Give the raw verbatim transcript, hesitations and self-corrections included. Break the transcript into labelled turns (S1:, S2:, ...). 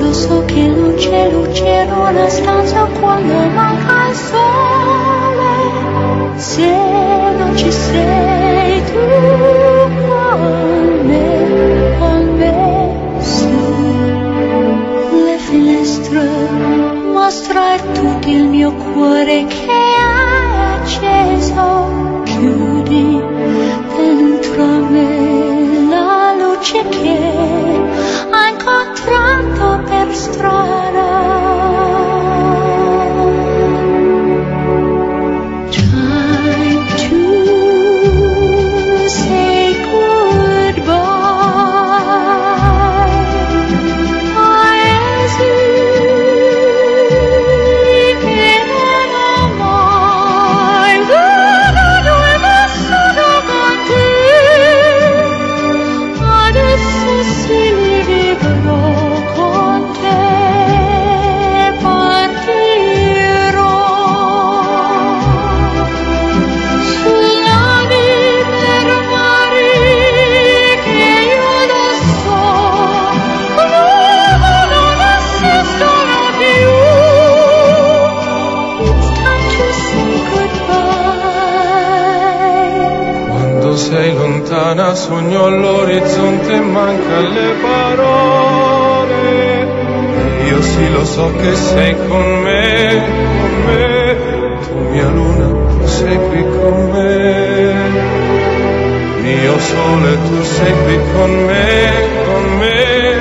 S1: lo so che non c'è luce in una stanza quando manca il sole. Se non ci sei tu con me, con me su le finestre, mostra a tutti il mio cuore che hai acceso. Chiudi dentro me la luce che hai incontrato per strada. Time to say goodbye. I esito mai venuto e vissuto con te. Adesso si vivrò con te, partirò sulle navi per mari che io lo so non esistono più. It's time to say goodbye.
S2: Quando sei lontana sogno all'orizzonte e manca le parole. Io sì lo so che sei con me, con me. Tu mia luna, tu sei qui con me. Mio sole, tu sei qui con me, con me.